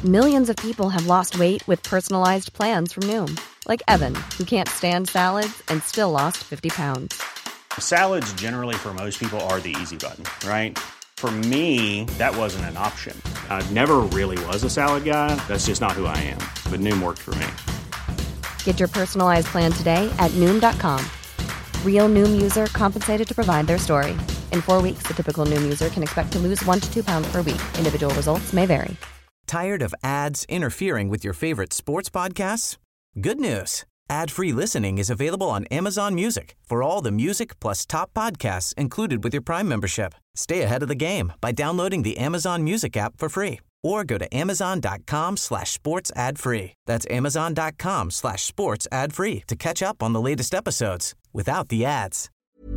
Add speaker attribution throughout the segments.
Speaker 1: Millions of people have lost weight with personalized plans from Noom. Like Evan, who can't stand salads and still lost 50 pounds.
Speaker 2: Salads generally for most people are the easy button, right? For me, that wasn't an option. I never really was a salad guy. That's just not who I am. But Noom worked for me.
Speaker 1: Get your personalized plan today at Noom.com. Real Noom user compensated to provide their story. In 4 weeks, the typical Noom user can expect to lose 1 to 2 pounds per week. Individual results may vary.
Speaker 3: Tired of ads interfering with your favorite sports podcasts? Good news. Ad-free listening is available on Amazon Music for all the music plus top podcasts included with your Prime membership. Stay ahead of the game by downloading the Amazon Music app for free or go to amazon.com/sports ad free. That's amazon.com/sports ad free to catch up on the latest episodes without the ads.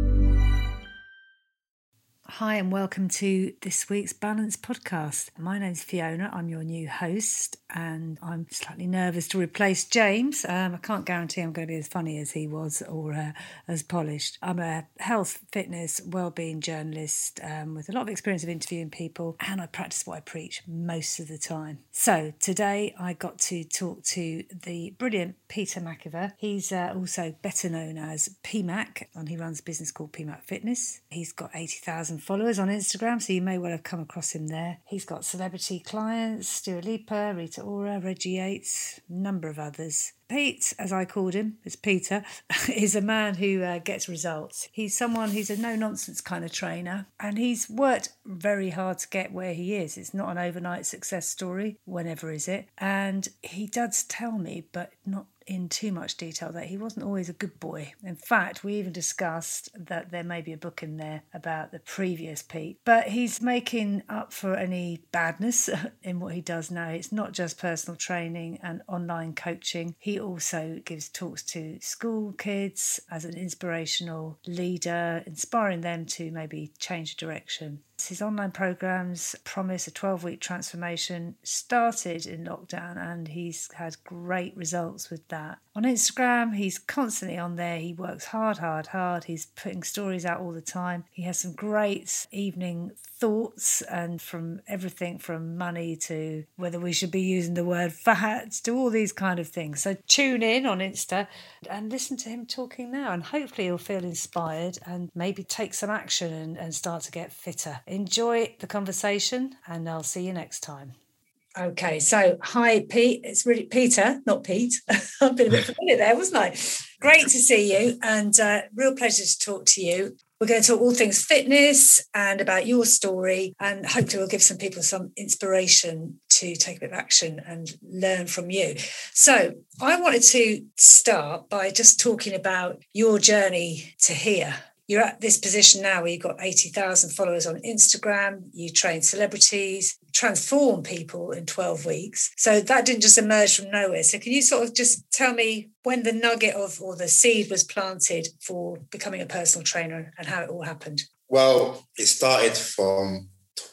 Speaker 4: Hi and welcome to this week's Balance podcast. My name's Fiona, I'm your new host and I'm slightly nervous to replace James. I can't guarantee I'm going to be as funny as he was or as polished. I'm a health, fitness, wellbeing journalist with a lot of experience of interviewing people, and I practice what I preach most of the time. So today I got to talk to the brilliant Peter McIver. He's also better known as PMAC, and he runs a business called PMAC Fitness. He's got 80,000 followers on Instagram, so you may well have come across him there. He's got celebrity clients, Dua Lipa, Rita Ora, Reggie Yates, a number of others. Pete, as I called him, it's Peter, is a man who gets results. He's a no-nonsense kind of trainer, and he's worked very hard to get where he is. It's not an overnight success story, whenever is it? And he does tell me, but not in too much detail, that he wasn't always a good boy. In fact, we even discussed that there may be a book in there about the previous Pete. But he's making up for any badness in what he does now. It's not just personal training and online coaching. He also gives talks to school kids as an inspirational leader, inspiring them to maybe change direction. His online programs promise a 12-week transformation, started in lockdown, and he's had great results with that. On Instagram, he's constantly on there. He works hard. He's putting stories out all the time. He has some great evening thoughts, and from everything from money to whether we should be using the word fat to all these kind of things. So tune in on Insta and listen to him talking now, and hopefully you'll feel inspired and maybe take some action and start to get fitter. Enjoy the conversation, and I'll see you next time. Okay, so hi Pete, it's really Peter, not Pete. I've been a bit familiar there, wasn't I? Great to see you, and real pleasure to talk to you. We're going to talk all things fitness and about your story, and hopefully we'll give some people some inspiration to take a bit of action and learn from you. So I wanted to start by just talking about your journey to here. You're at this position now where you've got 80,000 followers on Instagram, you train celebrities, transform people in 12 weeks. So that didn't just emerge from nowhere. So can you sort of just tell me when the nugget or the seed was planted for becoming a personal trainer and how it all happened?
Speaker 5: Well, it started from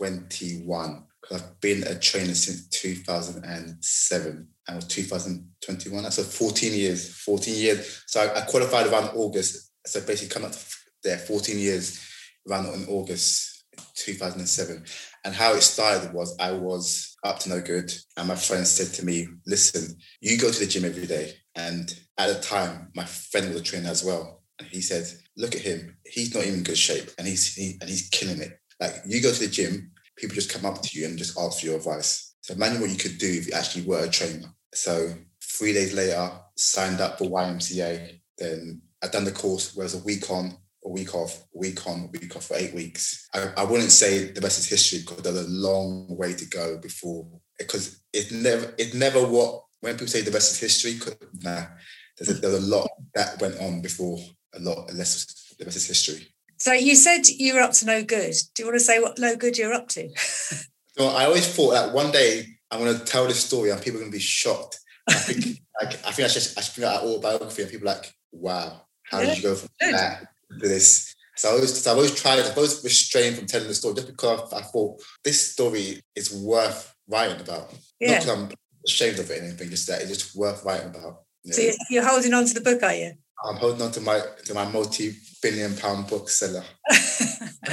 Speaker 5: 21, because I've been a trainer since 2007. And it was 2021. That's 14 years. So I qualified around August. So basically come up there 14 years around in August 2007. And how it started was I was up to no good. And my friend said to me, listen, you go to the gym every day. And at the time, my friend was a trainer as well. And he said, look at him. He's not even in good shape. And he's killing it. Like, you go to the gym, people just come up to you and just ask for your advice. So imagine what you could do if you actually were a trainer. So 3 days later, signed up for YMCA. Then I'd done the course where it was a week on, a week off, a week on, a week off for 8 weeks. I wouldn't say the rest is history, because there's a long way to go before, because it's never what, when people say the rest is history, there's a lot that went on before a lot, unless the rest is history.
Speaker 4: So you said you were up to no good. Do you want to say what no good you're up to?
Speaker 5: So I always thought that one day I'm going to tell this story and people are going to be shocked. I think I should bring out an autobiography and people are like, wow, how did you go from that to this? So I've always tried it. I've always restrained from telling the story just because I thought this story is worth writing about. Yeah. Not because I'm ashamed of it or anything, just that it's just worth writing about. Yeah.
Speaker 4: So you're holding on to the book, are you?
Speaker 5: I'm holding on to my multi-billion-pound bookseller.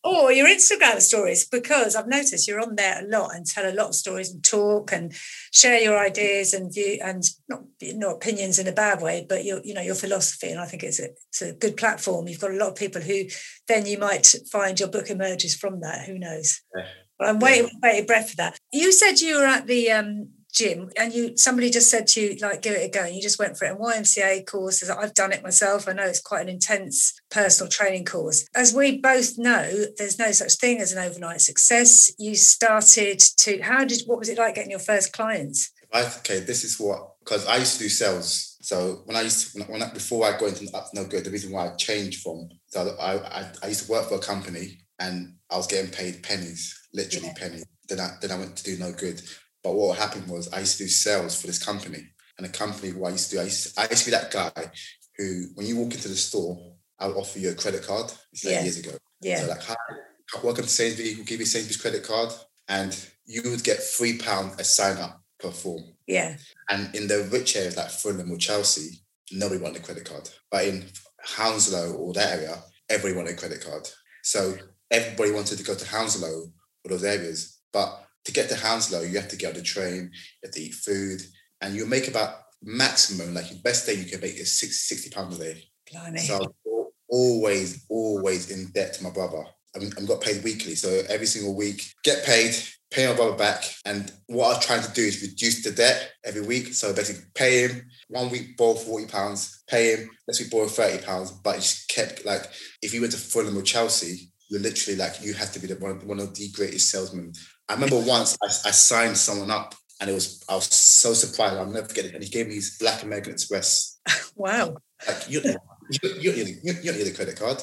Speaker 4: Or your Instagram stories, because I've noticed you're on there a lot and tell a lot of stories and talk and share your ideas and view, and not opinions in a bad way, but your philosophy. And I think it's a good platform. You've got a lot of people who then you might find your book emerges from that. Who knows? Yeah. But I'm waiting with bated breath for that. You said you were at the gym and somebody just said to you, like, give it a go, and you just went for it. And YMCA courses, I've done it myself. I know it's quite an intense personal training course. As we both know, there's no such thing as an overnight success. You started to, what was it like getting your first clients?
Speaker 5: Okay, this is because I used to do sales. So before I got into Up to No Good, the reason why I changed I used to work for a company and I was getting paid pennies, literally pennies. Then I went to do No Good. But what happened was I used to do sales for this company. And the company who I used to be that guy who, when you walk into the store, I would offer you a credit card. This is years ago. Yeah. So like, hi, welcome to Sainsbury's. We'll give you Sainsbury's credit card. And you would get £3 a sign up per form.
Speaker 4: Yeah.
Speaker 5: And in the rich areas like Fulham or Chelsea, nobody wanted a credit card. But in Hounslow or that area, everybody wanted a credit card. So everybody wanted to go to Hounslow or those areas. But to get to Hounslow, you have to get on the train, you have to eat food, and you make about maximum, like your best day you can make is £60 a day.
Speaker 4: Blimey.
Speaker 5: So always in debt to my brother. I got paid weekly, so every single week, get paid, pay my brother back. And what I was trying to do is reduce the debt every week. So basically pay him, 1 week borrow £40, pay him, next week borrow £30. But it just kept, like, if you went to Fulham or Chelsea, you're literally like, you have to be one of the greatest salesmen. I remember once I signed someone up and I was so surprised. I'll never forget it. And he gave me his Black American Express.
Speaker 4: Wow.
Speaker 5: Like, you don't need a credit card.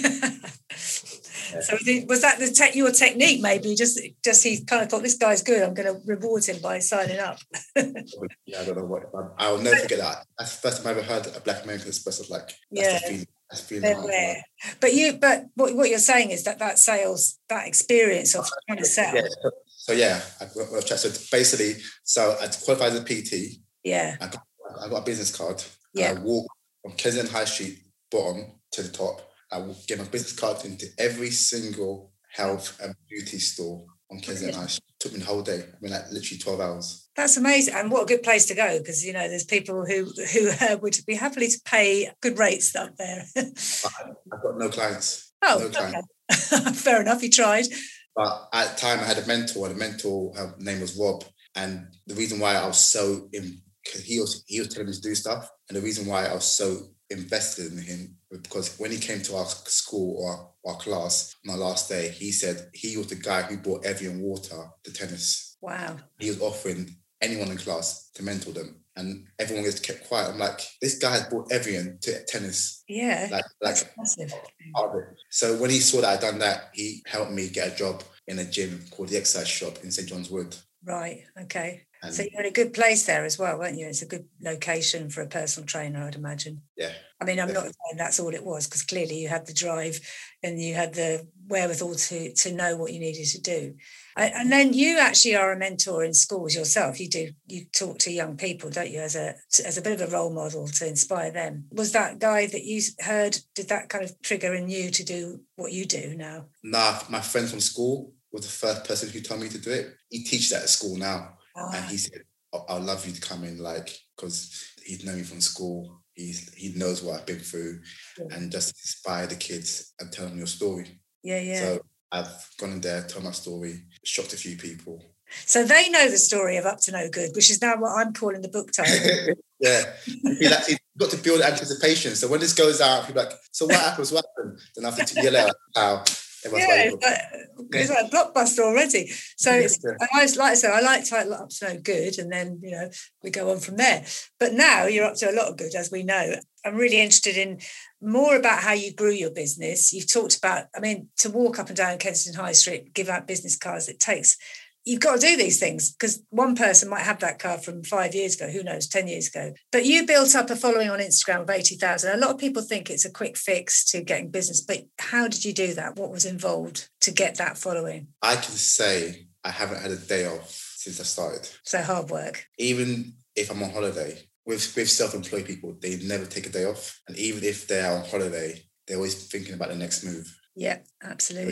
Speaker 4: So was that your technique maybe? Just he kind of thought, this guy's good, I'm going to reward him by signing up.
Speaker 5: Yeah, I don't know what. I'll never forget that. That's the first time I ever heard a Black American Express. Of like, that's the feeling.
Speaker 4: But what you're saying is that sales, that experience of trying to sell.
Speaker 5: Yeah. So basically, I qualified as a PT.
Speaker 4: Yeah.
Speaker 5: I got a business card.
Speaker 4: Yeah.
Speaker 5: I walked from Kensington High Street bottom to the top. I will get my business card into every single health and beauty store on Kensington High Street. It took me the whole day. I mean, like literally 12 hours.
Speaker 4: That's amazing. And what a good place to go, because, there's people who would be happily to pay good rates up there.
Speaker 5: I've got no clients.
Speaker 4: Oh, no clients. Okay. Fair enough. You tried.
Speaker 5: But at the time, I had a mentor, and the mentor, her name was Rob. And the reason why I was so because he was telling me to do stuff. And the reason why I was so invested in him was because when he came to our school or our class on our last day, he said he was the guy who brought Evian water to tennis.
Speaker 4: Wow. He
Speaker 5: was offering anyone in class to mentor them. And everyone just kept quiet. I'm like, this guy has brought Evian to tennis.
Speaker 4: Yeah, that's massive.
Speaker 5: So when he saw that I'd done that, he helped me get a job in a gym called the Exercise Shop in St. John's Wood.
Speaker 4: Right, okay. So you're in a good place there as well, weren't you? It's a good location for a personal trainer, I'd imagine.
Speaker 5: Yeah.
Speaker 4: I mean, I'm not saying that's all it was, because clearly you had the drive and you had the wherewithal to know what you needed to do. And then you actually are a mentor in schools yourself. You talk to young people, don't you, as a bit of a role model to inspire them. Was that guy that you heard, did that kind of trigger in you to do what you do now?
Speaker 5: Nah, my friend from school was the first person who told me to do it. He teaches at school now. And he said, I'd love you to come in, because he'd known me from school. He knows what I've been through, and just inspire the kids and tell them your story.
Speaker 4: Yeah.
Speaker 5: So I've gone in there, told my story, shocked a few people.
Speaker 4: So they know the story of Up to No Good, which is now what I'm calling the book title.
Speaker 5: Yeah. You've got to build anticipation. So when this goes out, people are like, so what happens? Then I have to yell out how.
Speaker 4: Yeah, it's like a blockbuster already. So it's, like I said, I like title Up to No Good, and then we go on from there. But now you're up to a lot of good, as we know. I'm really interested in more about how you grew your business. You've talked about, to walk up and down Kensington High Street, give out business cards. You've got to do these things, because one person might have that card from 5 years ago, who knows, 10 years ago. But you built up a following on Instagram of 80,000. A lot of people think it's a quick fix to getting business, but how did you do that? What was involved to get that following?
Speaker 5: I can say I haven't had a day off since I started.
Speaker 4: So hard work.
Speaker 5: Even if I'm on holiday, with self-employed people, they never take a day off. And even if they're on holiday, they're always thinking about the next move.
Speaker 4: Yeah, absolutely.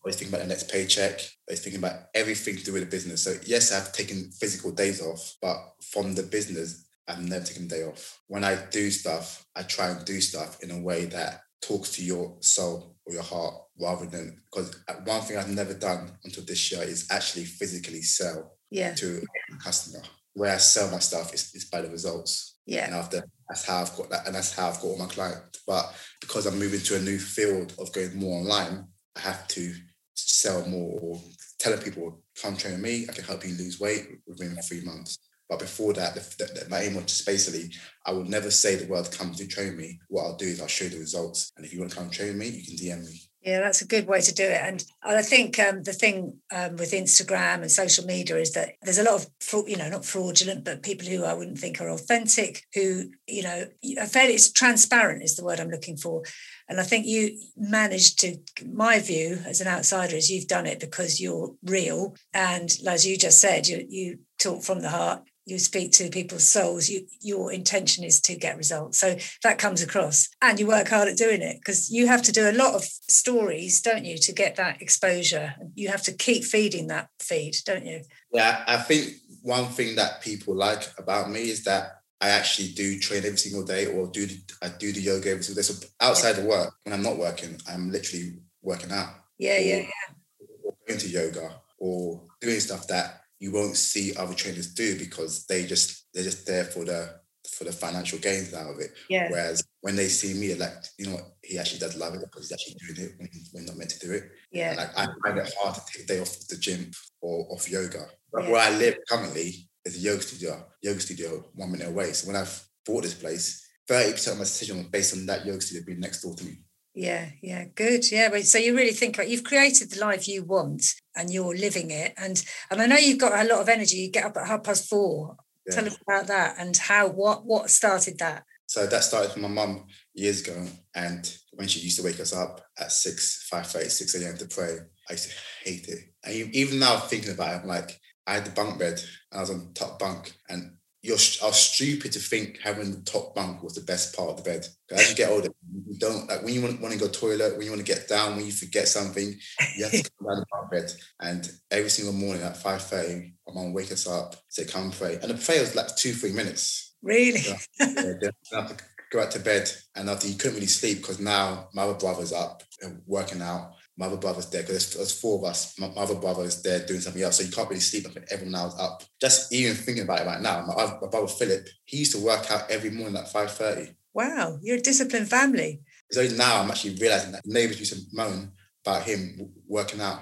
Speaker 5: always thinking about the next paycheck, always thinking about everything to do with the business. So yes, I've taken physical days off, but from the business, I've never taken a day off. When I do stuff, I try and do stuff in a way that talks to your soul or your heart, rather than, because one thing I've never done until this year is actually physically sell to a customer. Where I sell my stuff is by the results.
Speaker 4: Yeah.
Speaker 5: And that's how I've got that, and that's how I've got all my clients. But because I'm moving to a new field of going more online, I have to sell more, or tell people, come train with me, I can help you lose weight within 3 months. But before that, my aim was just basically, I will never say the word come to train me. What I'll do is I'll show you the results. And if you want to come train me, you can DM me.
Speaker 4: Yeah, that's a good way to do it. And I think the thing with Instagram and social media is that there's a lot of, not fraudulent, but people who I wouldn't think are authentic, who, are fairly transparent is the word I'm looking for. And I think you managed to, my view as an outsider is you've done it because you're real. And as you just said, you talk from the heart. You speak to people's souls, your intention is to get results. So that comes across, and you work hard at doing it, because you have to do a lot of stories, don't you, to get that exposure. You have to keep feeding that feed, don't you?
Speaker 5: Yeah, I think one thing that people like about me is that I actually do train every single day, or I do the yoga every single day. So outside of work, when I'm not working, I'm literally working out. Or going to yoga, or doing stuff that you won't see other trainers do, because they're just there for the financial gains out of it. Yeah. Whereas when they see me, like, he actually does love it, because he's actually doing it when we're not meant to do it. Yeah. And I find it hard to take a day off the gym or off yoga. But where I live currently is a yoga studio 1 minute away. So when I've bought this place, 30% of my decision was based on that yoga studio being next door to me.
Speaker 4: Yeah, good. Yeah, but so you really think about, you've created the life you want and you're living it. And I know you've got a lot of energy. You get up at 4:30. Yeah. Tell us about that and what started that.
Speaker 5: So that started from my mum years ago. And when she used to wake us up at 5:30, 6 a.m. to pray, I used to hate it. And even now thinking about it, I'm like, I had the bunk bed and I was on the top bunk, and I was stupid to think having the top bunk was the best part of the bed. As you get older, you don't, like, when you want to go toilet, when you want to get down, when you forget something, you have to come down the bunk bed. And every single morning at 5:30, my mum wake us up, say, come pray. And the prayer was like 2-3 minutes.
Speaker 4: Really?
Speaker 5: Then I have to go back to bed. And after, you couldn't really sleep, because now my other brother's up and working out. My other brother's there, because there's 4 of us. My other brother is there doing something else, so you can't really sleep. I think everyone now is up. Just even thinking about it right now, my brother Philip, he used to work out every morning at 5:30.
Speaker 4: Wow, you're a disciplined family.
Speaker 5: So now I'm actually realising that neighbours used to moan about him working out.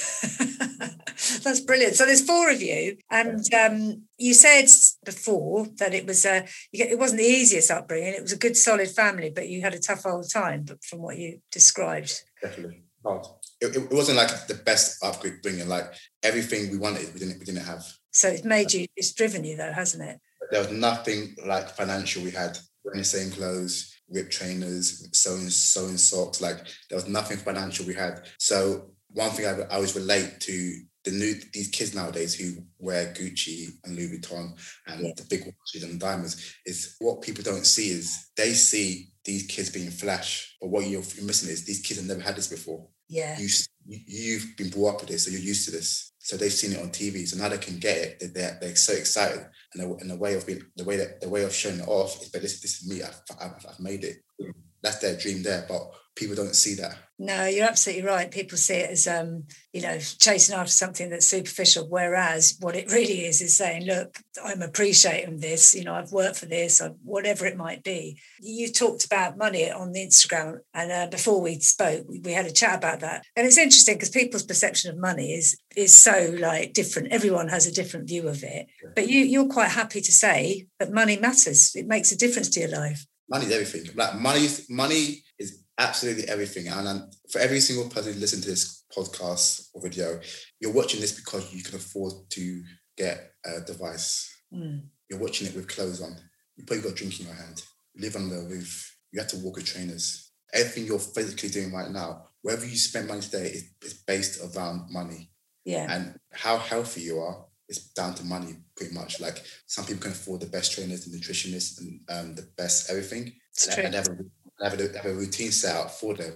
Speaker 4: That's brilliant. So there's 4 of you, and you said before that it wasn't the easiest upbringing. It was a good, solid family, but you had a tough old time. But from what you described,
Speaker 5: definitely. It wasn't like the best upbringing. Like, everything we wanted, we didn't have. So
Speaker 4: it's driven you though, hasn't it?
Speaker 5: There was nothing like financial. We had wearing the same clothes, ripped trainers, sewing socks. Like, there was nothing financial we had. So one thing I always relate to these kids nowadays who wear Gucci and Louis Vuitton and the big watches and diamonds, is what people don't see is they see these kids being flash, but what you're missing is these kids have never had this before.
Speaker 4: Yeah.
Speaker 5: You've been brought up with this, so you're used to this. So they've seen it on TV, so now they can get it. They're so excited, and the way of showing it off is, but this is me. I've made it. That's their dream there, but people don't see that.
Speaker 4: No, you're absolutely right. People see it as, chasing after something that's superficial, whereas what it really is saying, look, I'm appreciating this, I've worked for this, whatever it might be. You talked about money on the Instagram, and before we spoke, we had a chat about that. And it's interesting because people's perception of money is so different. Everyone has a different view of it. But you're quite happy to say that money matters. It makes a difference to your life.
Speaker 5: Money is everything. Like, money is absolutely everything. And for every single person who listens to this podcast or video, you're watching this because you can afford to get a device. Mm. You're watching it with clothes on. You probably got a drink in your hand. You live under a roof. You have to walk with trainers. Everything you're physically doing right now, wherever you spend money today, is based around money. Yeah. And how healthy you are is down to money, pretty much. Like, some people can afford the best trainers, the nutritionists, and the best everything. And they have a routine set out for them,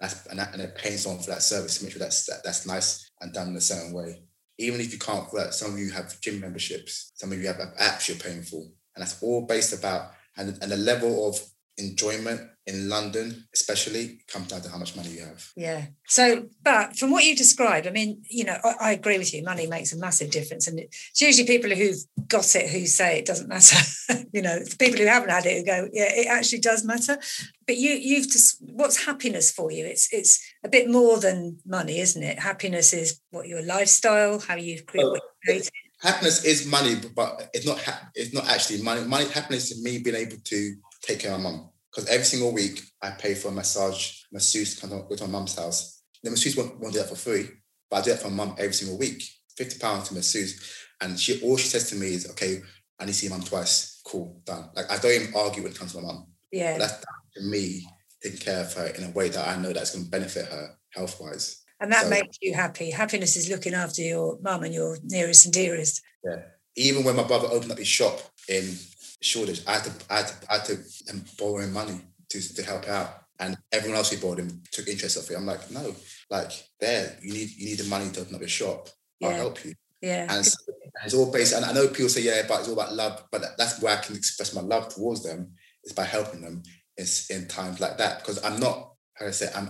Speaker 5: and they're paying someone for that service to make sure that's nice and done in a certain way. Even if you can't work, some of you have gym memberships, some of you have apps you're paying for, and that's all based about, and the level of enjoyment in London especially comes down to how much money you have.
Speaker 4: Yeah. So, but from what you described, I mean, you know, I agree with you. Money makes a massive difference. And it's usually people who've got it who say it doesn't matter. You know, the people who haven't had it who go, yeah, it actually does matter. But you've just, what's happiness for you? It's a bit more than money, isn't it? Happiness is what your lifestyle, how you've created.
Speaker 5: Happiness is money, but it's not actually money. Happiness is me being able to take care of my mum. Because every single week I pay for a masseuse comes go to my mum's house. The masseuse won't do that for free, but I do that for my mum every single week. £50 to masseuse. And all she says to me is, okay, I need to see your mum twice. Cool, done. Like, I don't even argue when it comes to my mum.
Speaker 4: Yeah.
Speaker 5: But that's down to me taking care of her in a way that I know that's going to benefit her health-wise.
Speaker 4: And that makes you happy. Happiness is looking after your mum and your nearest and dearest.
Speaker 5: Yeah. Even when my brother opened up his shop in Shoreditch, I had to borrow him money to help out, and everyone else who borrowed him took interest of it. I'm like, no, like, you need the money to open up your shop. I'll help you.
Speaker 4: Yeah,
Speaker 5: and so it's all based. And I know people say, yeah, but it's all about love. But that's where I can express my love towards them, is by helping them in times like that. Because I'm not, how do I say, I'm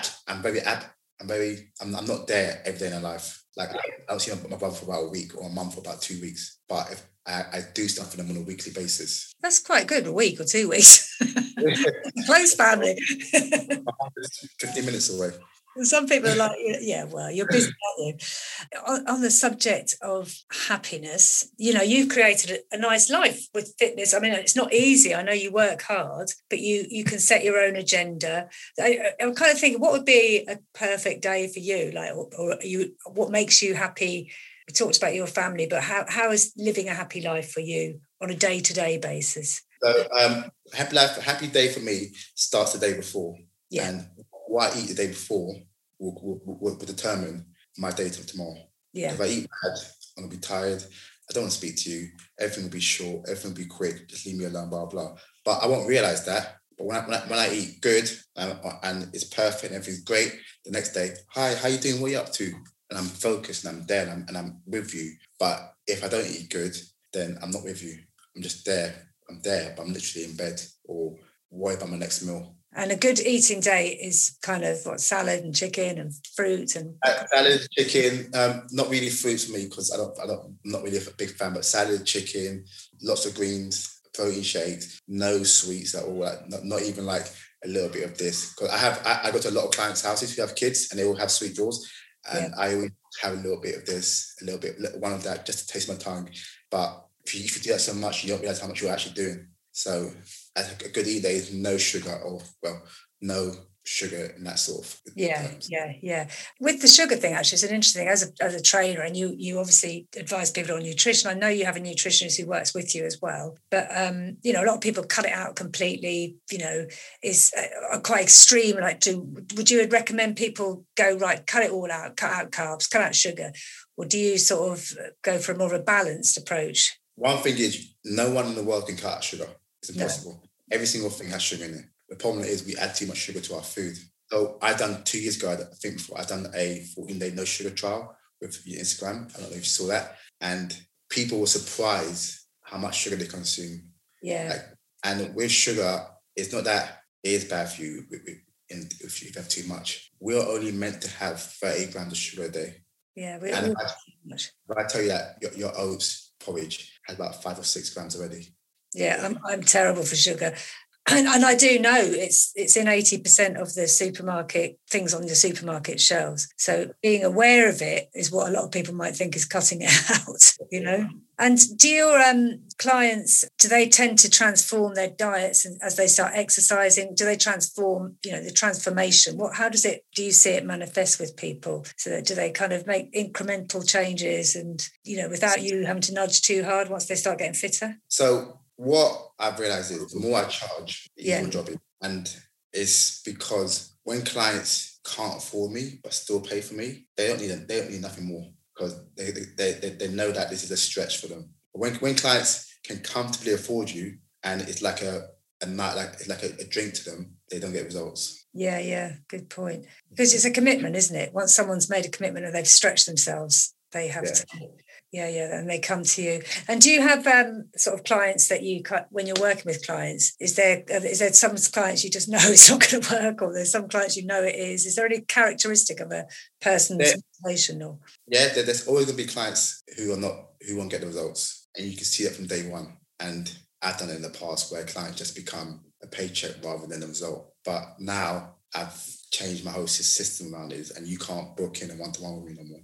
Speaker 5: not there every day in their life. Like, I don't see my brother for about a week or a month for about 2 weeks. But if I do stuff for them on a weekly basis. That's
Speaker 4: quite good, a week or 2 weeks. Close family.
Speaker 5: 15 minutes away.
Speaker 4: Some people are like, yeah, well, you're busy, aren't you? On the subject of happiness, you know, you've created a nice life with fitness. I mean, it's not easy. I know you work hard, but you can set your own agenda. I'm kind of thinking, what would be a perfect day for you? Like, or what makes you happy? We talked about your family, but how is living a happy life for you on a day-to-day basis?
Speaker 5: So, happy day for me starts the day before. Yeah. And what I eat the day before will determine my day till tomorrow. Yeah. If I eat bad, I'm going to be tired. I don't want to speak to you. Everything will be short. Everything will be quick. Just leave me alone, blah, blah. But I won't realise that. But when I eat good and it's perfect and everything's great, the next day, hi, how you doing? What are you up to? And I'm focused and I'm there and I'm with you. But if I don't eat good, then I'm not with you. I'm just there. I'm there, but I'm literally in bed or worried about my next meal.
Speaker 4: And a good eating day is kind of what, salad and chicken and fruit and
Speaker 5: salad, chicken. Not really fruits for me because I'm not really a big fan. But salad, chicken, lots of greens, protein shakes, no sweets at all. Like, not even like a little bit of this. Because I go to a lot of clients' houses who have kids and they all have sweet draws, and I always have a little bit of this, a little bit one of that, just to taste my tongue. But if you do that so much, you don't realize how much you're actually doing. So a good eat day is no sugar no sugar in that sort of terms.
Speaker 4: Yeah. With the sugar thing, actually, it's an interesting thing. As a trainer, and you obviously advise people on nutrition. I know you have a nutritionist who works with you as well. But, you know, a lot of people cut it out completely, you know, is quite extreme. Would you recommend people go, right, cut it all out, cut out carbs, cut out sugar? Or do you sort of go for a more of a balanced approach?
Speaker 5: One thing is, no one in the world can cut out sugar. It's impossible. No. Every single thing has sugar in it. The problem is we add too much sugar to our food. So I done 2 years ago, I've done a 14-day no sugar trial with your Instagram. I don't know if you saw that. And people were surprised how much sugar they consume.
Speaker 4: Yeah.
Speaker 5: And with sugar, it's not that it is bad for you if you have too much. We're only meant to have 30 grams of sugar a day.
Speaker 4: Yeah.
Speaker 5: If I tell you that your oats porridge has about 5 or 6 grams already.
Speaker 4: Yeah, I'm terrible for sugar. And I do know it's in 80% of the supermarket, things on the supermarket shelves. So being aware of it is what a lot of people might think is cutting it out, you know. And do your clients, do they tend to transform their diets as they start exercising? Do they transform, you know, the transformation? Do you see it manifest with people? So do they kind of make incremental changes and, you know, without you having to nudge too hard once they start getting fitter?
Speaker 5: So what I've realised is the more I charge, the easier my job is. And it's because when clients can't afford me but still pay for me, they don't need nothing more because they know that this is a stretch for them. But when clients can comfortably afford you and it's like a and not like a drink to them, they don't get results.
Speaker 4: Yeah, good point. Because it's a commitment, isn't it? Once someone's made a commitment and they've stretched themselves, they have to. Yeah, and they come to you. And do you have sort of clients that you cut when you're working with clients? Is there some clients you just know it's not going to work, or there's some clients you know it is? Is there any characteristic of a person's motivation? Or
Speaker 5: there's always going to be clients who won't get the results, and you can see that from day one. And I've done it in the past where clients just become a paycheck rather than a result. But now I've changed my whole system around it, and you can't book in a one-to-one with me no more.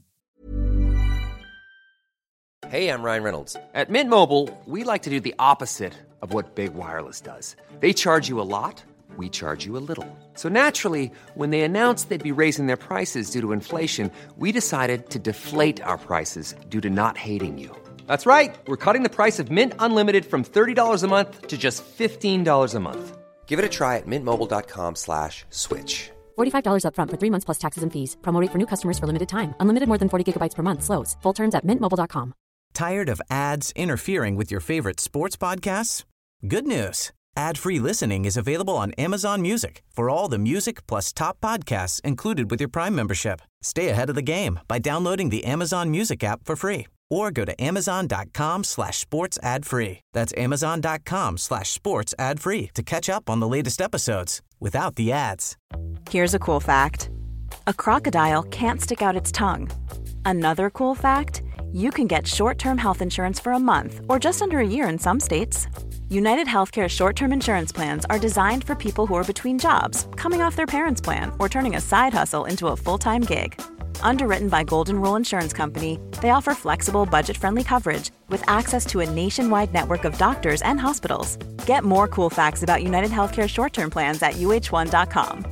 Speaker 6: Hey, I'm Ryan Reynolds. At Mint Mobile, we like to do the opposite of what Big Wireless does. They charge you a lot, we charge you a little. So naturally, when they announced they'd be raising their prices due to inflation, we decided to deflate our prices due to not hating you. That's right. We're cutting the price of Mint Unlimited from $30 a month to just $15 a month. Give it a try at mintmobile.com/switch.
Speaker 1: $45 up front for 3 months plus taxes and fees. Promo rate for new customers for limited time. Unlimited more than 40 gigabytes per month. Slows full terms at mintmobile.com.
Speaker 3: Tired of ads interfering with your favorite sports podcasts? Good news. Ad-free listening is available on Amazon Music for all the music plus top podcasts included with your Prime membership. Stay ahead of the game by downloading the Amazon Music app for free or go to amazon.com/sports ad free. That's amazon.com/sports ad free to catch up on the latest episodes without the ads.
Speaker 7: Here's a cool fact. A crocodile can't stick out its tongue. Another cool fact, you can get short-term health insurance for a month or just under a year in some states. United Healthcare short-term insurance plans are designed for people who are between jobs, coming off their parents' plan, or turning a side hustle into a full-time gig. Underwritten by Golden Rule Insurance Company, they offer flexible, budget-friendly coverage with access to a nationwide network of doctors and hospitals. Get more cool facts about United Healthcare short-term plans at uh1.com.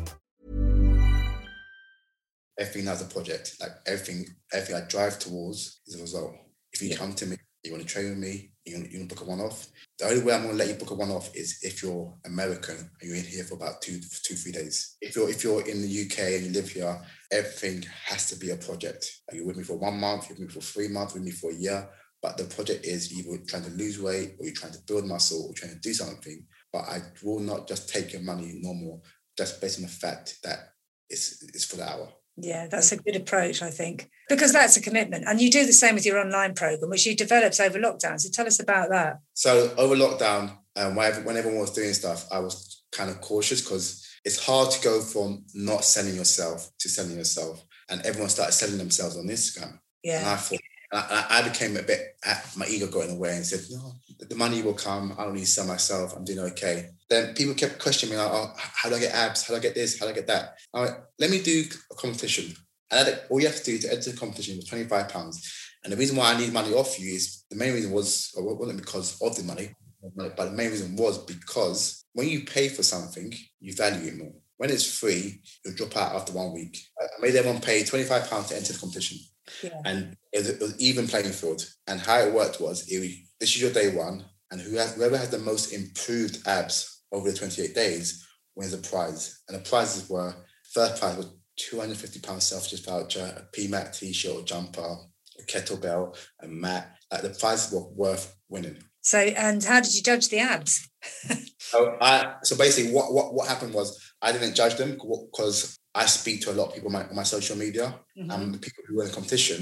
Speaker 5: Everything has a project. Like everything I drive towards is a result. If you come to me, you want to train with me, you want to book a one-off. The only way I'm going to let you book a one-off is if you're American and you're in here for about 2-3 days. If you're in the UK and you live here, everything has to be a project. Like you're with me for 1 month, you're with me for 3 months, with me for a year. But the project is either trying to lose weight or you're trying to build muscle or trying to do something. But I will not just take your money normal, just based on the fact that it's for the hour.
Speaker 4: Yeah, that's a good approach, I think, because that's a commitment. And you do the same with your online program, which you developed over lockdown. So tell us about that.
Speaker 5: So over lockdown, when everyone was doing stuff, I was kind of cautious because it's hard to go from not selling yourself to selling yourself. And everyone started selling themselves on Instagram. Yeah. And I thought, I became a bit, my ego got in the way and said, no, the money will come. I don't need to sell myself. I'm doing okay. Then people kept questioning me, like, oh, how do I get abs? How do I get this? How do I get that? I'm like, let me do a competition. And all you have to do to enter the competition was £25. And the reason why I need money off you is, the main reason was, or wasn't because of the money, but the main reason was because when you pay for something, you value it more. When it's free, you'll drop out after 1 week. I made everyone pay £25 to enter the competition. Yeah. And it was even playing field. And how it worked was, this is your day one, and whoever has the most improved abs over the 28 days wins a prize. And the prizes were, first prize was £250 self-just voucher, a PMAT t-shirt or jumper, a kettlebell, a mat. Like the prizes were worth winning.
Speaker 4: So, and how did you judge the abs?
Speaker 5: So basically what happened was, I didn't judge them because I speak to a lot of people on my social media. Mm-hmm. And the people who were in the competition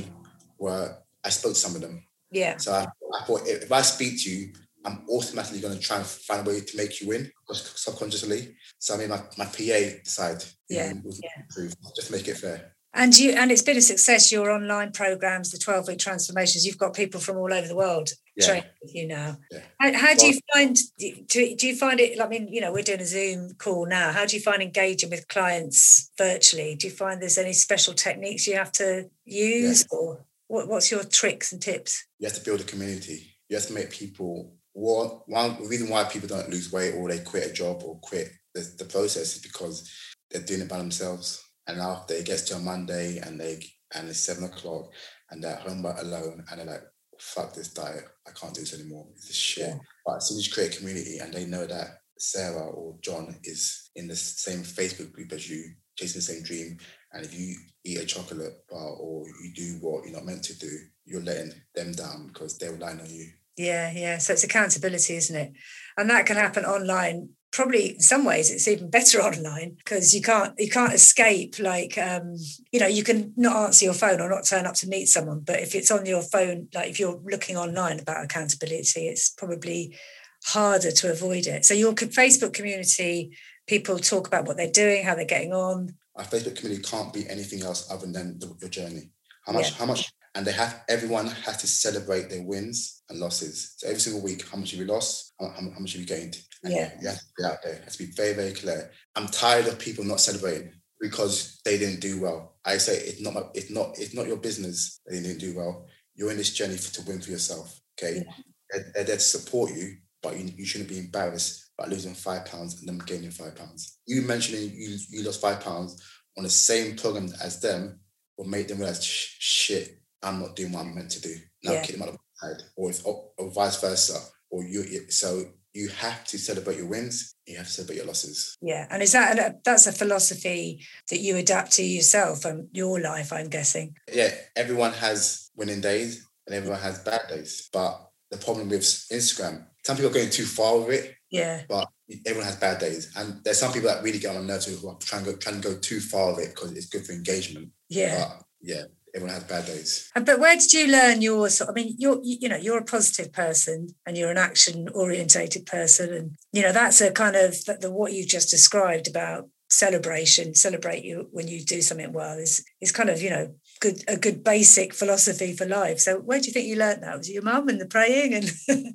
Speaker 5: I spoke to some of them. Yeah. So I thought, if I speak to you, I'm automatically going to try and find a way to make you win subconsciously. So I made my PA decide. Improve, just to make it fair.
Speaker 4: And it's been a success, your online programs, the 12-week transformations. You've got people from all over the world training with you now. Yeah. How do you find, do you find it, I mean, we're doing a Zoom call now. How do you find engaging with clients virtually? Do you find there's any special techniques you have to use? Yeah. Or what's your tricks and tips?
Speaker 5: You have to build a community. You have to make people, one reason why people don't lose weight or they quit a job or quit the process is because they're doing it by themselves. And after it gets to a Monday and it's 7 o'clock and they're at home alone and they're like, fuck this diet, I can't do this anymore. It's just shit. Yeah. But as soon as you create a community and they know that Sarah or John is in the same Facebook group as you, chasing the same dream, and if you eat a chocolate bar or you do what you're not meant to do, you're letting them down because they're relying on you.
Speaker 4: Yeah. So it's accountability, isn't it? And that can happen online probably in some ways it's even better online because you can't escape, like, you can not answer your phone or not turn up to meet someone, but if it's on your phone, like if you're looking online about accountability, it's probably harder to avoid it. So your Facebook community, people talk about what they're doing, how they're getting on.
Speaker 5: Our Facebook community can't be anything else other than your journey. How much, and everyone has to celebrate their wins and losses. So every single week, how much have you lost? How much have you gained? And you have to be out there. It has to be very, very clear. I'm tired of people not celebrating because they didn't do well. I say it's not your business that they didn't do well. You're in this journey to win for yourself. Okay, they're there to support you, but you shouldn't be embarrassed about losing £5 and them gaining £5. You mentioning you lost £5 on the same program as them will make them realize, shit, I'm not doing what I'm meant to do. Now kick them out of the side, or vice versa. So you have to celebrate your wins. You have to celebrate your losses.
Speaker 4: Yeah, and that's a philosophy that you adapt to yourself and your life, I'm guessing.
Speaker 5: Yeah, everyone has winning days and everyone has bad days. But the problem with Instagram, some people are going too far with it.
Speaker 4: Yeah.
Speaker 5: But everyone has bad days. And there's some people that really get on my nerves who are trying to go too far with it because it's good for engagement.
Speaker 4: Yeah.
Speaker 5: But yeah, everyone has bad days.
Speaker 4: But where did you learn you're a positive person and you're an action orientated person. And, that's a kind of what you just described about celebrate you when you do something well is kind of, a good basic philosophy for life. So where do you think you learned that? Was it your mum and the praying? And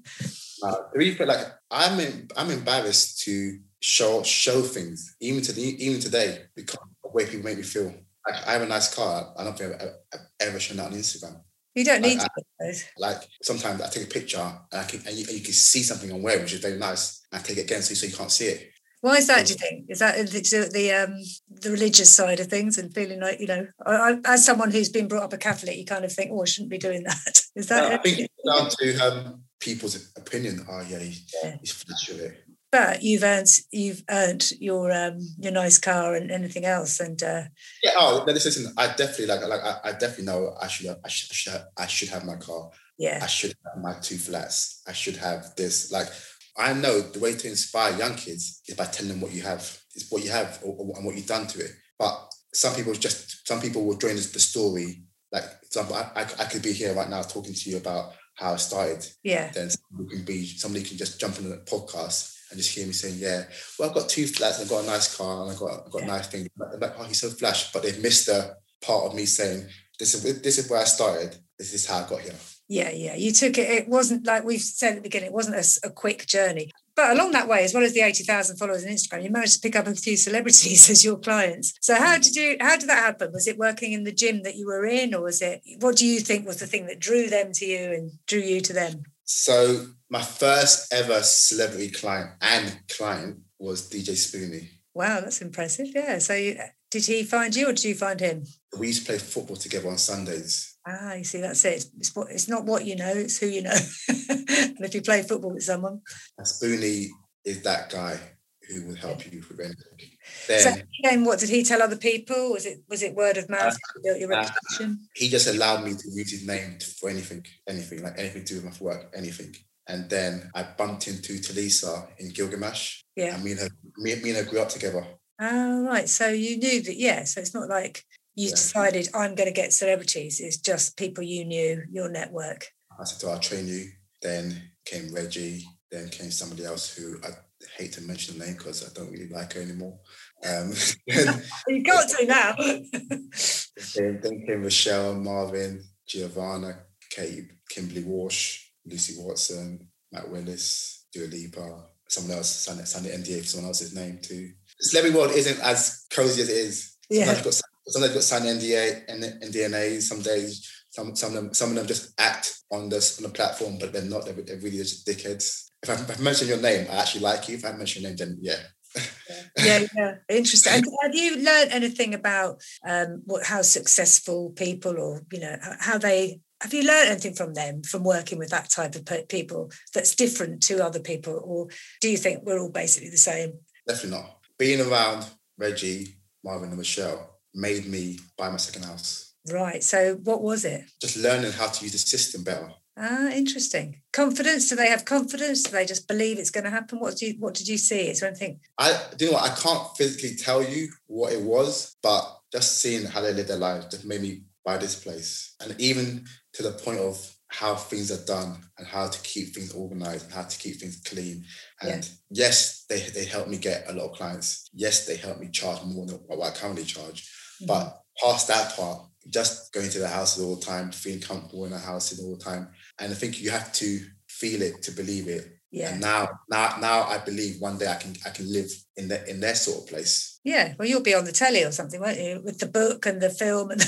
Speaker 5: I'm embarrassed to show things even today because of the way people make me feel. Like, I have a nice car. I don't think I've ever shown that on Instagram.
Speaker 4: You don't need to.
Speaker 5: Like sometimes I take a picture and you can see something I'm wearing, which is very nice. And I take it again so you can't see it.
Speaker 4: Why is that, do you think? Is that the religious side of things and feeling like, as someone who's been brought up a Catholic, you kind of think, I shouldn't be doing that. Is that
Speaker 5: I think it's down to people's opinion. Oh, yeah, he's flash with it.
Speaker 4: But you've earned your nice car and anything else, and
Speaker 5: listen. I definitely I definitely know I should have my car.
Speaker 4: Yeah,
Speaker 5: I should have my 2 flats. I should have this. Like, I know the way to inspire young kids is by telling them what you have. It's what you have and what you've done to it. But some people will join the story. Like, for example, I could be here right now talking to you about how I started.
Speaker 4: Yeah.
Speaker 5: Then somebody can just jump on the podcast and just hear me saying, yeah, well, I've got 2 flats and I've got a nice car and I've got nice things. They're like, oh, he's so flash. But they've missed the part of me saying, this is where I started. This is how I got here.
Speaker 4: Yeah. You took it. It wasn't, like we've said at the beginning, it wasn't a quick journey. But along that way, as well as the 80,000 followers on Instagram, you managed to pick up a few celebrities as your clients. So how did that happen? Was it working in the gym that you were in, or what do you think was the thing that drew them to you and drew you to them?
Speaker 5: So my first ever celebrity client was DJ Spoonie.
Speaker 4: Wow, that's impressive. Yeah. So did he find you or did you find him?
Speaker 5: We used to play football together on Sundays.
Speaker 4: Ah, you see, that's it. It's not what you know, it's who you know. And if you play football with someone.
Speaker 5: And Spoonie is that guy who will help you with anything.
Speaker 4: Then what did he tell other people? Was it word of mouth that built your reputation?
Speaker 5: He just allowed me to use his name for anything, like anything to do with my work, anything. And then I bumped into Talisa in Gilgamesh.
Speaker 4: Yeah.
Speaker 5: And me and her grew up together.
Speaker 4: Oh, right. So you knew that, yeah. So it's not like you decided, I'm going to get celebrities. It's just people you knew, your network.
Speaker 5: I said, I'll train you. Then came Reggie. Then came somebody else who I hate to mention the name because I don't really like her anymore.
Speaker 4: You can't say now.
Speaker 5: then came Rochelle, Marvin, Giovanna, Kate, Kimberly Walsh, Lucy Watson, Matt Willis, Dua Lipa, someone else signed the NDA for someone else's name too. The celebrity world isn't as cozy as it is. Sometimes you've got signed NDA and NDAs. Some days, some of them just act on the platform, but they're not. They're really just dickheads. If I mention your name, I actually like you. If I mention your name, then yeah.
Speaker 4: Yeah. Interesting. And have you learned anything about how successful people, or how they? Have you learned anything from them, from working with that type of people that's different to other people, or do you think we're all basically the same?
Speaker 5: Definitely not. Being around Reggie, Marvin, and Michelle made me buy my second house.
Speaker 4: Right. So what was it?
Speaker 5: Just learning how to use the system better.
Speaker 4: Interesting. Confidence? Do they have confidence? Do they just believe it's going to happen? What did you see? Is there anything?
Speaker 5: Do you know what? I can't physically tell you what it was, but just seeing how they live their lives just made me buy this place. And even to the point of how things are done and how to keep things organized and how to keep things clean. And yes, they help me get a lot of clients. Yes, they help me charge more than what I currently charge. Mm-hmm. But past that part, just going to the houses all the time, feeling comfortable in the houses all the time. And I think you have to feel it to believe it. Yeah. And now I believe one day I can live in their sort of place.
Speaker 4: Yeah. Well, you'll be on the telly or something, won't you? With the book and the film. And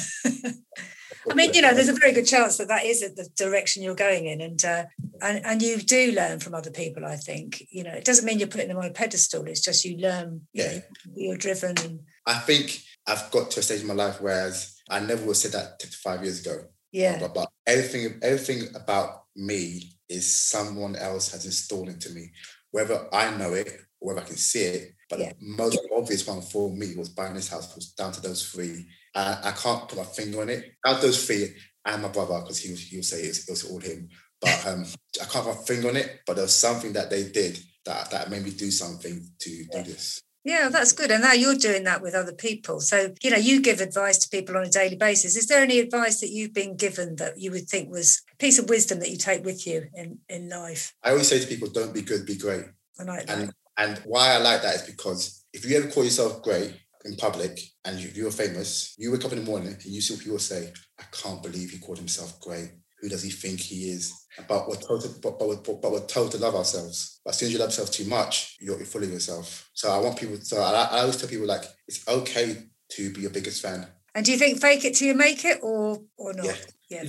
Speaker 4: I mean, there's a very good chance that is the direction you're going in. And you do learn from other people, I think. It doesn't mean you're putting them on a pedestal. It's just you learn, you're driven. And
Speaker 5: I think I've got to a stage in my life whereas I never would have said that 5 years ago.
Speaker 4: Yeah.
Speaker 5: But everything about me is someone else has installed into me, whether I know it or whether I can see it. But the most obvious one for me was buying this house was down to those three. I can't put my finger on it. Out those three and my brother, because he will say it was all him. But I can't put my finger on it. But there was something that they did that made me do something to do this.
Speaker 4: Yeah, that's good. And now you're doing that with other people. So, you give advice to people on a daily basis. Is there any advice that you've been given that you would think was a piece of wisdom that you take with you in life?
Speaker 5: I always say to people, don't be good, be great.
Speaker 4: I like that.
Speaker 5: And why I like that is because if you ever call yourself great in public and you're famous, you wake up in the morning and you see people say, I can't believe he called himself great. Who does he think he is? But we're told to love ourselves. But as soon as you love yourself too much, you're full of yourself. So I want people. So I always tell people it's okay to be your biggest fan.
Speaker 4: And do you think fake it till you make it, or not?
Speaker 5: Yeah.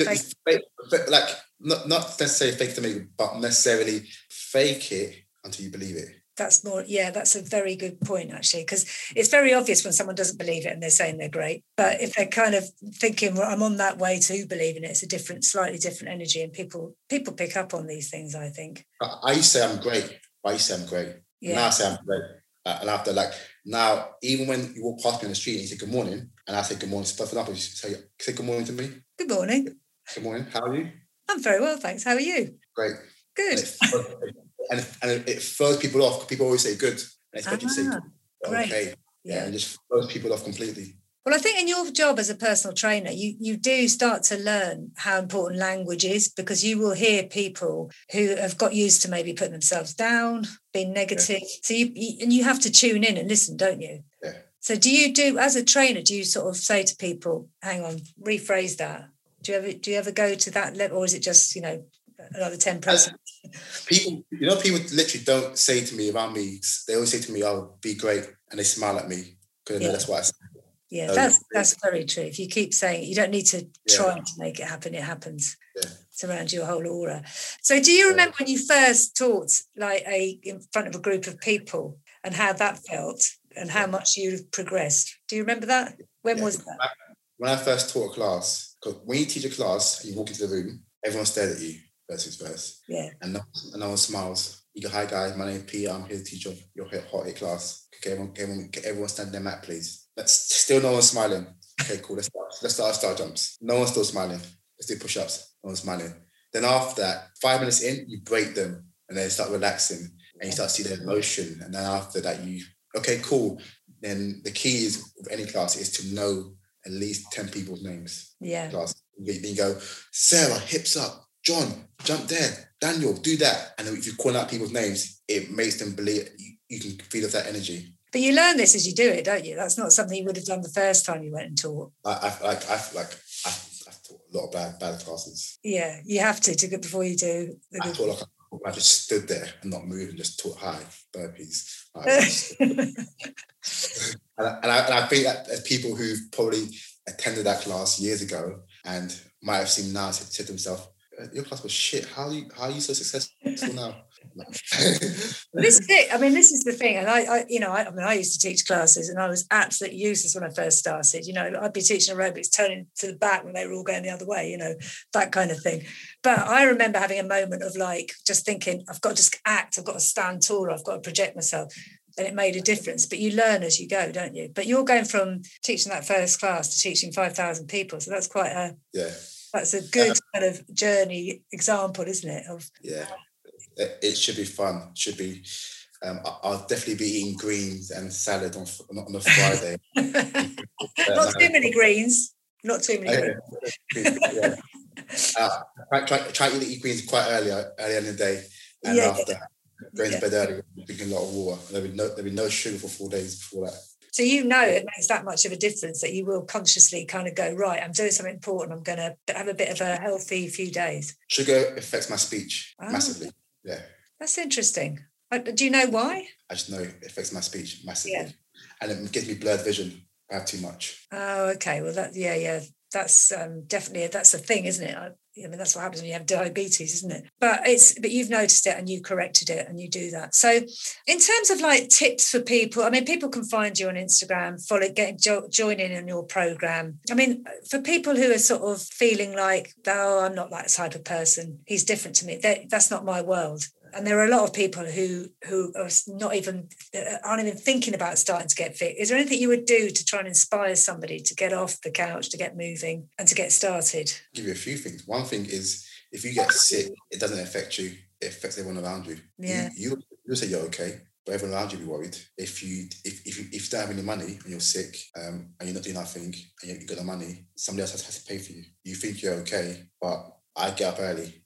Speaker 5: Not necessarily fake it to make it, but necessarily fake it until you believe it.
Speaker 4: That's more, that's a very good point, actually, because it's very obvious when someone doesn't believe it and they're saying they're great. But if they're kind of thinking, well, I'm on that way to believing it, it's a slightly different energy, and people pick up on these things, I think.
Speaker 5: I used to say I'm great. Yeah. Now I say I'm great. And after now, even when you walk past me on the street and you say good morning, and I say good morning, stuff it up, and you say good morning to me.
Speaker 4: Good morning.
Speaker 5: Good morning. How are you?
Speaker 4: I'm very well, thanks. How are you?
Speaker 5: Great.
Speaker 4: Good.
Speaker 5: And it throws people off. People always say good. And I expect you to say good.
Speaker 4: Great.
Speaker 5: Okay. Yeah, and just throws people off completely.
Speaker 4: Well, I think in your job as a personal trainer, you do start to learn how important language is, because you will hear people who have got used to maybe putting themselves down, being negative. Yeah. So you have to tune in and listen, don't you?
Speaker 5: Yeah.
Speaker 4: So as a trainer, do you sort of say to people, hang on, rephrase that? Do you ever go to that level, or is it just, another 10%?
Speaker 5: People literally don't say to me around me. They always say to me, "Oh, be great," and they smile at me because that's what I say.
Speaker 4: Yeah, that's very true. If you keep saying it, you don't need to try to make it happen. It happens. Yeah. It's around your whole aura. So, do you remember when you first taught in front of a group of people and how that felt and how much you've progressed? Do you remember that? When was that?
Speaker 5: When I first taught a class, because when you teach a class, you walk into the room, everyone stares at you. Verse. Yeah. And no one smiles. You go, hi guys, my name is Peter. I'm here to teach your hot hit class. Okay, everyone stand their mat, please. Still no one's smiling. Okay, cool. Let's start star jumps. No one's still smiling. Let's do push-ups. No one's smiling. Then after that, 5 minutes in, you break them and then start relaxing and you start to see their emotion. And then after that, okay, cool. Then the key is with any class is to know at least 10 people's names.
Speaker 4: Yeah.
Speaker 5: Class. Then you go, Sarah, hips up. John, jump there. Daniel, do that. And if you call out people's names, it makes them believe you can feel that energy.
Speaker 4: But you learn this as you do it, don't you? That's not something you would have done the first time you went and taught.
Speaker 5: I've taught a lot of bad classes.
Speaker 4: Yeah, you have to before you do.
Speaker 5: I just stood there and not moved and just taught high burpees. and I think that there's people who've probably attended that class years ago and might have seen now said to themselves, your class was shit. How are you so successful now?
Speaker 4: This is it. I mean, this is the thing. And I used to teach classes and I was absolutely useless when I first started. I'd be teaching aerobics, turning to the back when they were all going the other way, that kind of thing. But I remember having a moment of just thinking, I've got to act, I've got to stand taller, I've got to project myself. And it made a difference. But you learn as you go, don't you? But you're going from teaching that first class to teaching 5,000 people. So that's quite That's a good kind of journey example, isn't it?
Speaker 5: Yeah, it should be fun. Should be. I'll definitely be eating greens and salad on a Friday.
Speaker 4: Not too many greens. Not too many greens.
Speaker 5: Yeah. Try to eat greens quite early in the day, and after going to bed early, drinking a lot of water. There'll be no sugar for 4 days before that.
Speaker 4: So it makes that much of a difference that you will consciously kind of go, right, I'm doing something important. I'm going to have a bit of a healthy few days.
Speaker 5: Sugar affects my speech massively. Yeah. That's
Speaker 4: interesting. Do you know why?
Speaker 5: I just know it affects my speech massively. And it gives me blurred vision if I have too much.
Speaker 4: Oh, okay. Well, that's definitely, that's a thing, isn't it? I mean, that's what happens when you have diabetes, isn't it? But you've noticed it and you corrected it and you do that. So in terms of like tips for people, I mean, people can find you on Instagram, join in on your program. I mean, for people who are sort of feeling like, oh, I'm not that type of person, he's different to me. That's not my world. And there are a lot of people who are aren't even thinking about starting to get fit. Is there anything you would do to try and inspire somebody to get off the couch, to get moving and to get started?
Speaker 5: I'll give you a few things. One thing is, if you get sick, it doesn't affect you. It affects everyone around you. Yeah. You say you're okay, but everyone around you will be worried. If you don't have any money and you're sick and you're not doing nothing and you've got no money, somebody else has to pay for you. You think you're okay, but I get up early,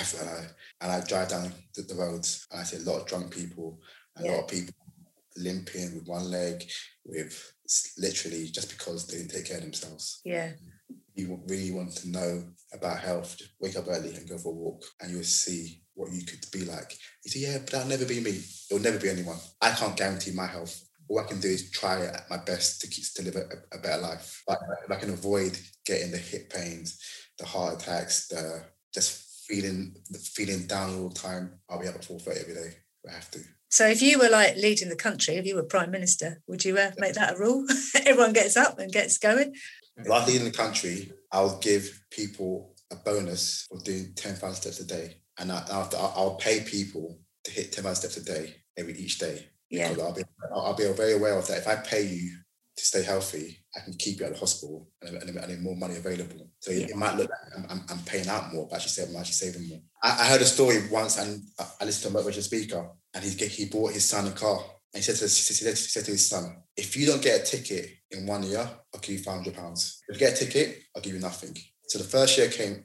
Speaker 5: and I drive down the roads, and I see a lot of drunk people, and a lot of people limping with one leg, with literally just because they didn't take care of themselves.
Speaker 4: Yeah.
Speaker 5: You really want to know about health, just wake up early and go for a walk, and you'll see what you could be like. You say, yeah, but that'll never be me. It'll never be anyone. I can't guarantee my health. All I can do is try at my best to live a better life. But if I can avoid getting the hip pains, the heart attacks, the just feeling down all the time, I'll be up at 4:30 every day if I have to.
Speaker 4: So if you were like leading the country, if you were Prime Minister, would you make that a rule? Everyone gets up and gets going?
Speaker 5: If I was leading the country, I'll give people a bonus for doing 10,000 steps a day. And I'll pay people to hit 10,000 steps a day each day.
Speaker 4: Yeah.
Speaker 5: Because I'll be very aware of that. If I pay you to stay healthy, I can keep you at the hospital and more money available. So it might look like I'm paying out more, but I'm actually saving more. I heard a story once, and I listened to a motivational speaker, and he bought his son a car. And he said to his son, if you don't get a ticket in 1 year, I'll give you £500. If you get a ticket, I'll give you nothing. So the first year came,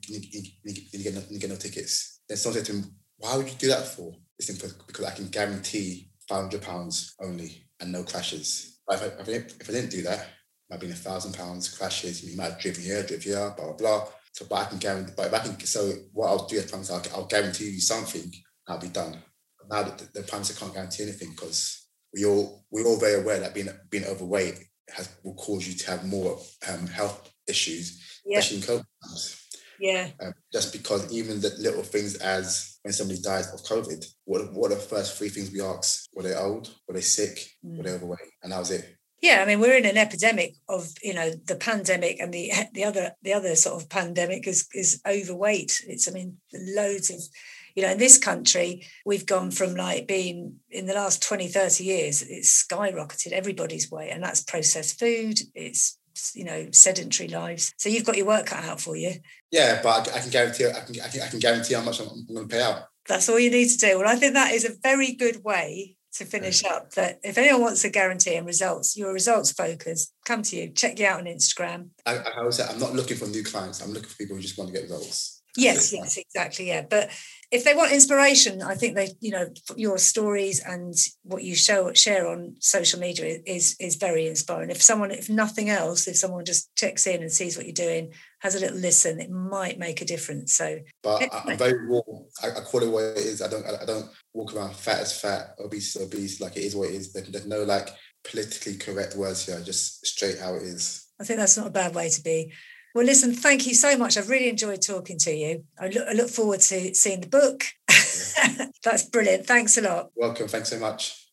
Speaker 5: you get no tickets. Then someone said to him, why would you do that for? It's simple, because I can guarantee £500 only and no crashes. If I didn't do that, it might have been £1,000 crashes. You might have driven here, blah, blah, blah. So, but I can guarantee. But if I can, so what I'll do is I'll guarantee you something. I'll be done. But now the Prime Minister can't guarantee anything, because we're all very aware that being overweight will cause you to have more health issues, especially in COVID times.
Speaker 4: Yeah.
Speaker 5: Just because even the little things, as when somebody dies of COVID, what are the first three things we ask? Were they old? Were they sick? Were they overweight? And that was it.
Speaker 4: Yeah, I mean, we're in an epidemic of, the pandemic, and the other sort of pandemic is overweight. It's, I mean, loads of, in this country, we've gone from like being, in the last 20, 30 years, it's skyrocketed everybody's weight, and that's processed food, it's, sedentary lives. So you've got your work cut out for you.
Speaker 5: Yeah, but I can guarantee how much I'm going to pay out.
Speaker 4: That's all you need to do. Well, I think that is a very good way to finish up, that if anyone wants a guarantee and results, you're results focused, come to you, check you out on Instagram.
Speaker 5: I always say, I'm not looking for new clients. I'm looking for people who just want to get results.
Speaker 4: Yes, exactly. Yeah. But if they want inspiration, I think your stories and what you share on social media is very inspiring. If nothing else, if someone just checks in and sees what you're doing, has a little listen, it might make a difference. So,
Speaker 5: but I'm very raw. I call it what it is. I don't walk around fat as fat, obese as obese. Like, it is what it is. There's no like politically correct words here. Just straight how it is.
Speaker 4: I think that's not a bad way to be. Well, listen, thank you so much. I've really enjoyed talking to you. I look forward to seeing the book. Yeah. That's brilliant. Thanks a lot.
Speaker 5: Welcome. Thanks so much.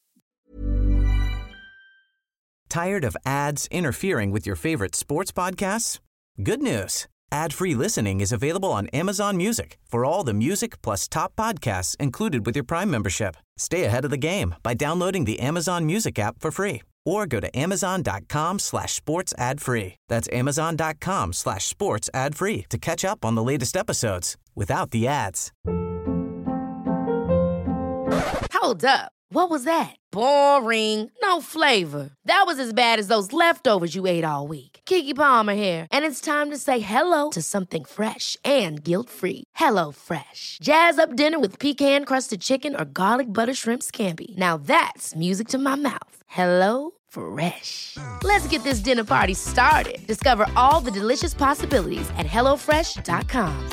Speaker 3: Tired of ads interfering with your favorite sports podcasts? Good news. Ad-free listening is available on Amazon Music for all the music plus top podcasts included with your Prime membership. Stay ahead of the game by downloading the Amazon Music app for free or go to amazon.com/sports ad free. That's amazon.com/sports ad free to catch up on the latest episodes without the ads.
Speaker 8: Hold up. What was that? Boring. No flavor. That was as bad as those leftovers you ate all week. Keke Palmer here, and it's time to say hello to something fresh and guilt-free. HelloFresh. Jazz up dinner with pecan-crusted chicken or garlic butter shrimp scampi. Now that's music to my mouth. HelloFresh. Let's get this dinner party started. Discover all the delicious possibilities at HelloFresh.com.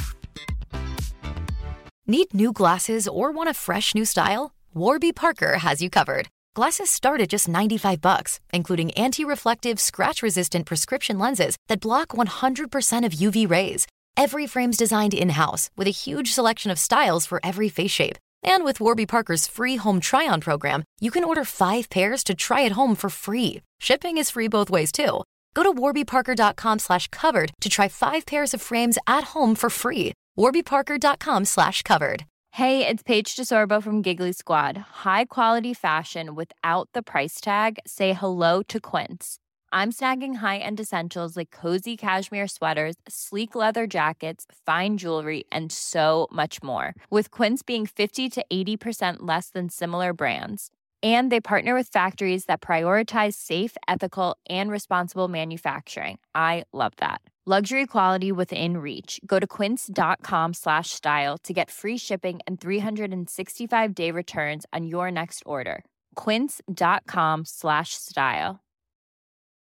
Speaker 9: Need new glasses or want a fresh new style? Warby Parker has you covered. Glasses start at just $95, including anti-reflective, scratch-resistant prescription lenses that block 100% of UV rays. Every frame's designed in-house with a huge selection of styles for every face shape. And with Warby Parker's free home try-on program, you can order 5 pairs to try at home for free. Shipping is free both ways, too. Go to warbyparker.com/covered to try 5 pairs of frames at home for free. warbyparker.com/covered.
Speaker 10: Hey, it's Paige DeSorbo from Giggly Squad. High quality fashion without the price tag. Say hello to Quince. I'm snagging high-end essentials like cozy cashmere sweaters, sleek leather jackets, fine jewelry, and so much more. With Quince being 50 to 80% less than similar brands. And they partner with factories that prioritize safe, ethical, and responsible manufacturing. I love that. Luxury quality within reach. Go to quince.com/style to get free shipping and 365-day returns on your next order. Quince.com/style.